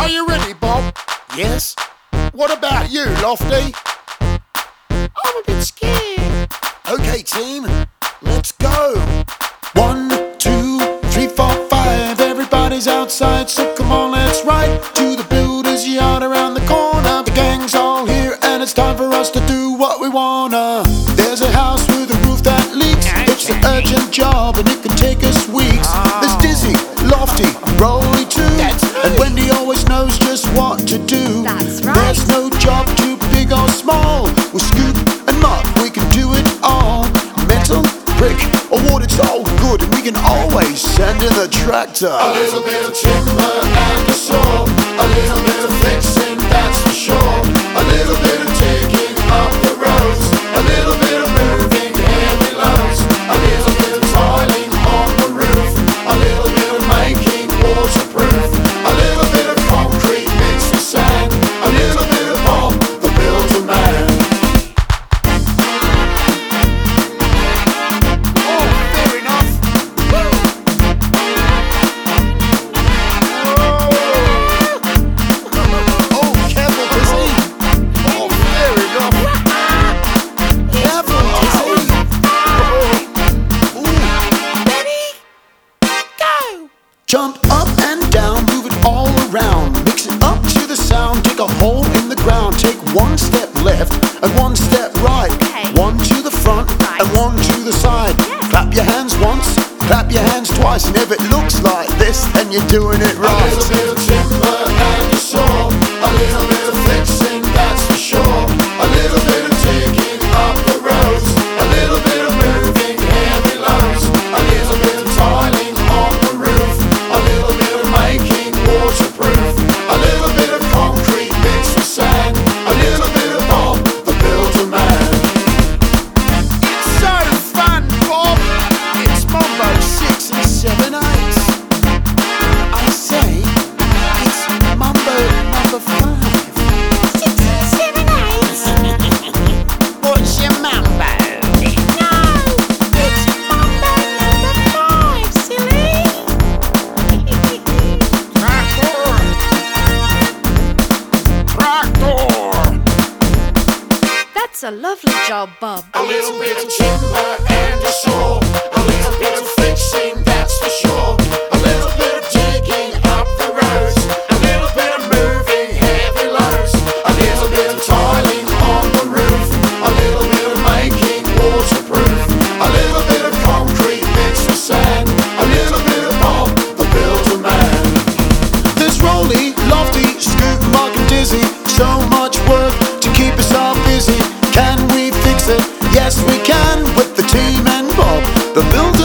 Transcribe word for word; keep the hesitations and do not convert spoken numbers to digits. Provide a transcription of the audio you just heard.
you ready, Bob? Yes? What about you, Lofty? I'm a bit scared. Okay, team, let's go. One, two, three, four, five. Everybody's outside, so come on, let's ride to the builder's yard around the corner. The gang's all here, and it's time for us to do what we wanna. There's a house with a roof that leaks. It's an urgent job, and it can take us weeks. There's Dizzy, Lofty, Rolly too, and Wendy always knows just what to do. That's right. There's no job too big or small. With Scoop and Mop, we can do it all. Metal, brick, or wood, it's all good, and we can always send in the tractor. A little bit of timber and a saw, a little bit of fixing, that's for sure. A little bit of digging up the roads, a little bit of moving heavy loads, a little bit of tiling on the roof, a little bit of making waterproof, a little bit of concrete mixed with sand, a little bit of Bob, the builder man. Oh, fair enough. Woo. Oh, careful, Dizzy. Oh, fair enough. Careful, Dizzy. Oh. Ready? Go! Jump up and down, move it all around. Mix it up to the sound, dig a hole in the ground. Take one step left and one step right. Okay. One to the front Right. and one to the side. Yes. Clap your hands once, clap your hands twice. And if it looks like this, then you're doing it A right. little bit of timber and a saw, a little bit of fixing, that's for sure. A little bit of digging up the roads, a little bit of moving heavy loads, a little bit of tiling on the roof, a little bit of making waterproof, a little bit of concrete mixed with sand, a little bit of Bob, the builder man. It's so fun, Bob. It's Mambo six and seven eight. I say, it's Mambo number five. Six, seven, eight. What's your mambo? No! It's Mambo number five, silly! Tractor! Tractor! That's a lovely job, Bob. A little bit of timber and a saw, a little bit of fixing, that's for sure. A little bit of digging up the roads, a little bit of moving heavy loads, a little bit of tiling on the roof, a little bit of making waterproof, a little bit of concrete mixed with sand, a little bit of Bob, the builder man. There's Rolly, Lofty, Scoop, Mark and Dizzy. So much work to keep us all busy. Can we fix it? Yes we can, with the team and Bob, the builder.